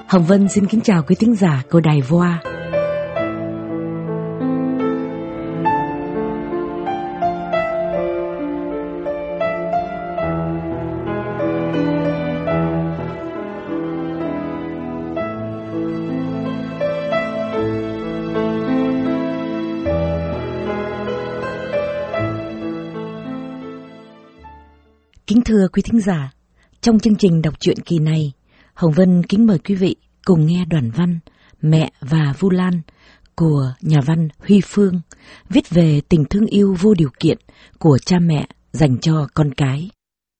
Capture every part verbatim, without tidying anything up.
Hồng Vân xin kính chào quý thính giả của Đài Voa. Kính thưa quý thính giả, trong chương trình đọc truyện kỳ này, Hồng Vân kính mời quý vị cùng nghe đoạn văn Mẹ và Vu Lan của nhà văn Huy Phương, viết về tình thương yêu vô điều kiện của cha mẹ dành cho con cái.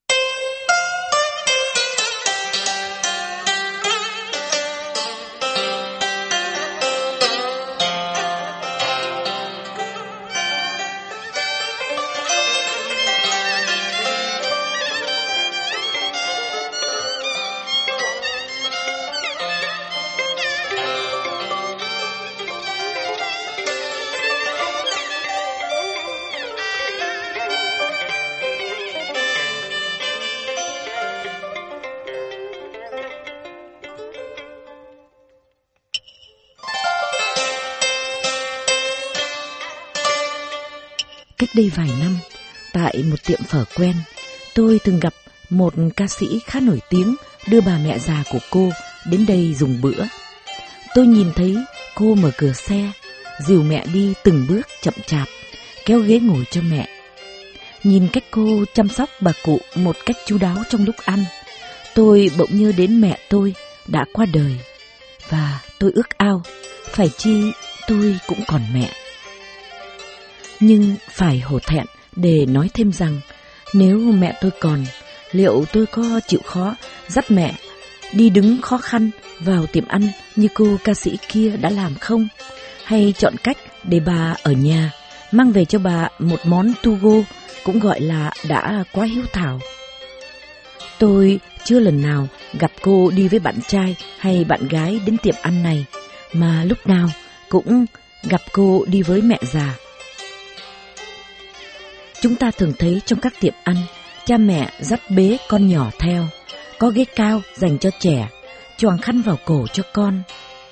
Cách đây vài năm, tại một tiệm phở quen, tôi từng gặp một ca sĩ khá nổi tiếng đưa bà mẹ già của cô đến đây dùng bữa. Tôi nhìn thấy cô mở cửa xe, dìu mẹ đi từng bước chậm chạp, kéo ghế ngồi cho mẹ. Nhìn cách cô chăm sóc bà cụ một cách chu đáo trong lúc ăn, tôi bỗng nhớ đến mẹ tôi đã qua đời. Và tôi ước ao, phải chi tôi cũng còn mẹ. Nhưng phải hổ thẹn để nói thêm rằng, nếu mẹ tôi còn, liệu tôi có chịu khó dắt mẹ đi đứng khó khăn vào tiệm ăn như cô ca sĩ kia đã làm không? Hay chọn cách để bà ở nhà, mang về cho bà một món to go cũng gọi là đã quá hiếu thảo. Tôi chưa lần nào gặp cô đi với bạn trai hay bạn gái đến tiệm ăn này, mà lúc nào cũng gặp cô đi với mẹ già. Chúng ta thường thấy trong các tiệm ăn, cha mẹ dắt bế con nhỏ theo, có ghế cao dành cho trẻ, choàng khăn vào cổ cho con,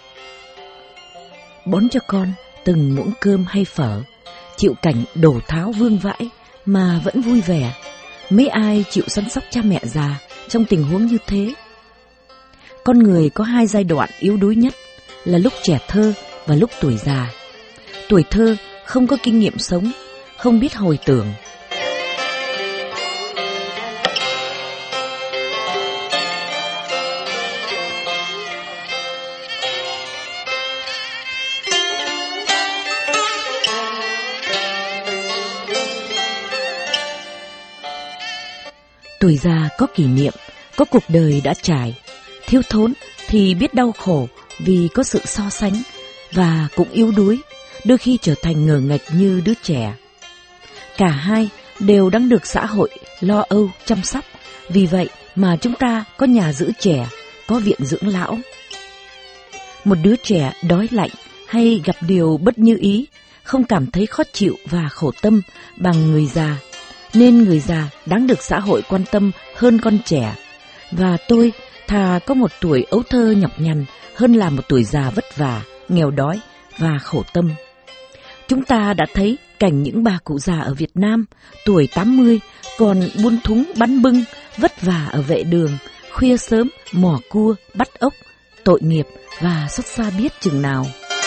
bón cho con từng muỗng cơm hay phở, chịu cảnh đổ tháo vương vãi mà vẫn vui vẻ. Mấy ai chịu săn sóc cha mẹ già trong tình huống như thế? Con người có hai giai đoạn yếu đuối nhất, là lúc trẻ thơ và lúc tuổi già. Tuổi thơ không có kinh nghiệm sống, không biết hồi tưởng. Tuổi già có kỷ niệm, có cuộc đời đã trải. Thiếu thốn thì biết đau khổ vì có sự so sánh, và cũng yếu đuối, đôi khi trở thành ngờ nghệch như đứa trẻ. Cả hai đều đang được xã hội lo âu chăm sóc, vì vậy mà chúng ta có nhà giữ trẻ, có viện dưỡng lão. Một đứa trẻ đói lạnh hay gặp điều bất như ý, không cảm thấy khó chịu và khổ tâm bằng người già, nên người già đáng được xã hội quan tâm hơn con trẻ. Và tôi thà có một tuổi ấu thơ nhọc nhằn hơn là một tuổi già vất vả, nghèo đói và khổ tâm. Chúng ta đã thấy cảnh những bà cụ già ở Việt Nam tuổi tám mươi còn buôn thúng bắn bưng, vất vả ở vệ đường, khuya sớm mò cua bắt ốc, tội nghiệp và xót xa biết chừng nào.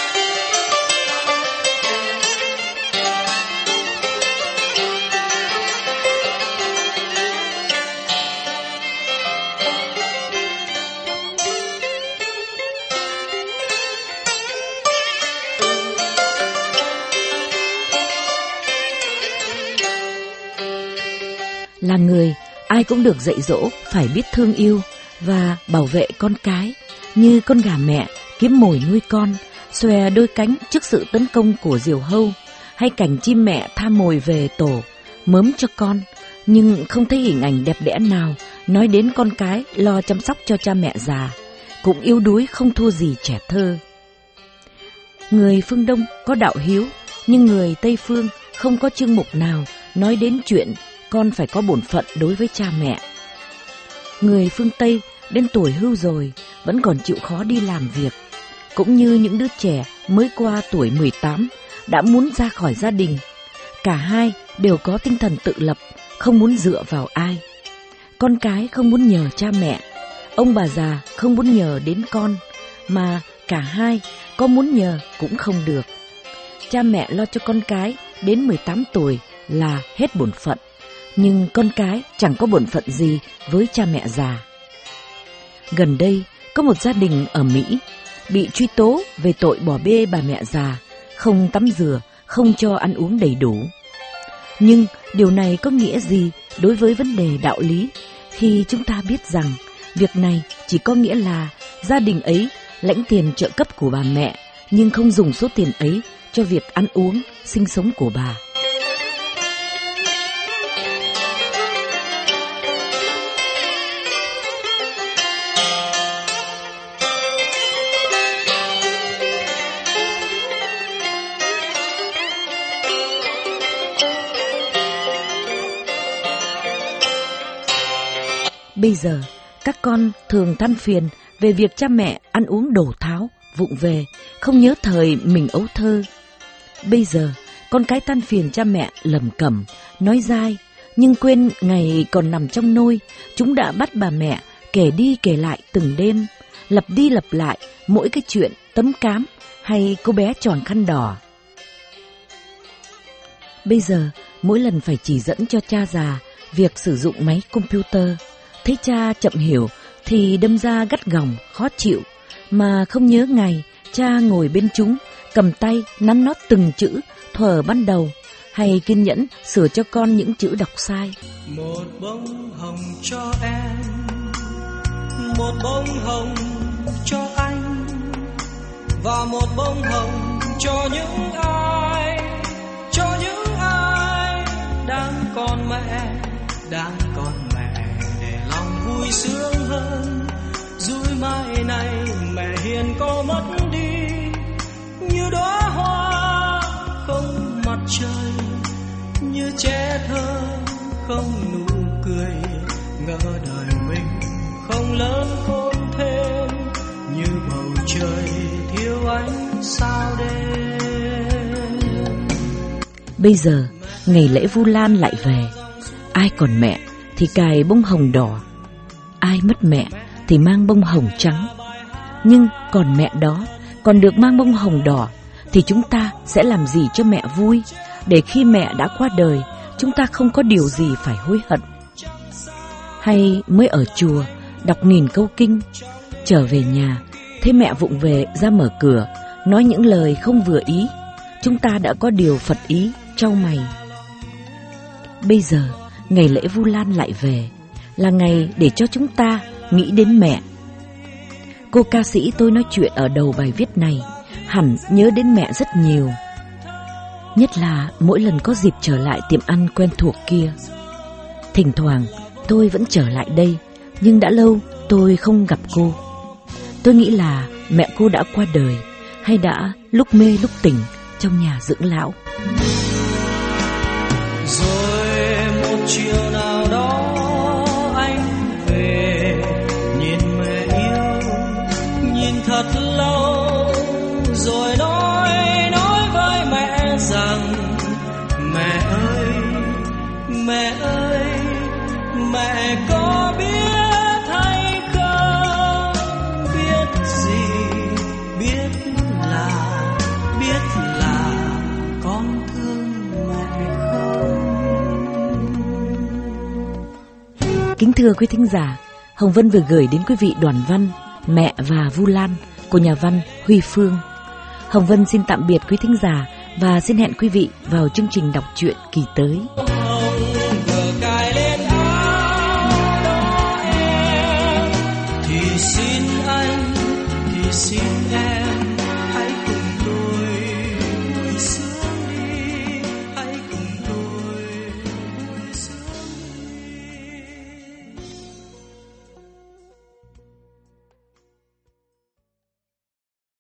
Là người, ai cũng được dạy dỗ phải biết thương yêu và bảo vệ con cái, như con gà mẹ kiếm mồi nuôi con, xòe đôi cánh trước sự tấn công của diều hâu, hay cảnh chim mẹ tha mồi về tổ, mớm cho con, nhưng không thấy hình ảnh đẹp đẽ nào nói đến con cái lo chăm sóc cho cha mẹ già, cũng yếu đuối không thua gì trẻ thơ. Người phương Đông có đạo hiếu, nhưng người Tây phương không có chương mục nào nói đến chuyện con phải có bổn phận đối với cha mẹ. Người phương Tây đến tuổi hưu rồi vẫn còn chịu khó đi làm việc, cũng như những đứa trẻ mới qua tuổi mười tám đã muốn ra khỏi gia đình. Cả hai đều có tinh thần tự lập, không muốn dựa vào ai. Con cái không muốn nhờ cha mẹ, ông bà già không muốn nhờ đến con, mà cả hai có muốn nhờ cũng không được. Cha mẹ lo cho con cái đến mười tám tuổi là hết bổn phận, nhưng con cái chẳng có bổn phận gì với cha mẹ già. Gần đây, có một gia đình ở Mỹ bị truy tố về tội bỏ bê bà mẹ già, không tắm rửa, không cho ăn uống đầy đủ. Nhưng điều này có nghĩa gì đối với vấn đề đạo lý khi chúng ta biết rằng việc này chỉ có nghĩa là gia đình ấy lãnh tiền trợ cấp của bà mẹ nhưng không dùng số tiền ấy cho việc ăn uống, sinh sống của bà. Bây giờ, các con thường than phiền về việc cha mẹ ăn uống đổ tháo, vụng về, không nhớ thời mình ấu thơ. Bây giờ, con cái than phiền cha mẹ lẩm cẩm, nói dai, nhưng quên ngày còn nằm trong nôi, chúng đã bắt bà mẹ kể đi kể lại từng đêm, lặp đi lặp lại mỗi cái chuyện tấm cám hay cô bé tròn khăn đỏ. Bây giờ, mỗi lần phải chỉ dẫn cho cha già việc sử dụng máy computer, thấy cha chậm hiểu thì đâm ra gắt gỏng, khó chịu, mà không nhớ ngày cha ngồi bên chúng, cầm tay nắn nót từng chữ thuở ban đầu, hay kiên nhẫn sửa cho con những chữ đọc sai. Một bông hồng cho em, một bông hồng cho anh, và một bông hồng cho những ai, cho những ai đang còn mẹ, đang còn mẹ, để lòng vui sướng hơn. Rồi mai này mẹ hiền có mất đi, như đóa hoa không mặt trời, như trẻ thơ không nụ cười, ngỡ đời mình không lớn khôn thêm, như bầu trời thiếu ánh sao đêm. Bây giờ ngày lễ Vu Lan lại về, ai còn mẹ thì cài bông hồng đỏ, ai mất mẹ thì mang bông hồng trắng. Nhưng còn mẹ đó, còn được mang bông hồng đỏ, thì chúng ta sẽ làm gì cho mẹ vui, để khi mẹ đã qua đời, chúng ta không có điều gì phải hối hận. Hay mới ở chùa đọc nghìn câu kinh, trở về nhà thấy mẹ vụng về ra mở cửa, nói những lời không vừa ý, chúng ta đã có điều Phật ý trau mày. Bây giờ ngày lễ Vu Lan lại về, là ngày để cho chúng ta nghĩ đến mẹ. Cô ca sĩ tôi nói chuyện ở đầu bài viết này hẳn nhớ đến mẹ rất nhiều, nhất là mỗi lần có dịp trở lại tiệm ăn quen thuộc kia. Thỉnh thoảng tôi vẫn trở lại đây, nhưng đã lâu tôi không gặp cô. Tôi nghĩ là mẹ cô đã qua đời, hay đã lúc mê lúc tỉnh trong nhà dưỡng lão. Rồi một chiều nào đó anh về, nhìn mẹ yêu, nhìn thật lâu, rồi nói nói với mẹ rằng: mẹ ơi, mẹ ơi, mẹ có biết hay không, biết gì, biết là, biết là con thương mẹ không. Kính thưa quý thính giả, Hồng Vân vừa gửi đến quý vị đoạn văn Mẹ và Vu Lan của nhà văn Huy Phương. Hồng Vân xin tạm biệt quý thính giả và xin hẹn quý vị vào chương trình đọc truyện kỳ tới. Thì xin anh, thì xin em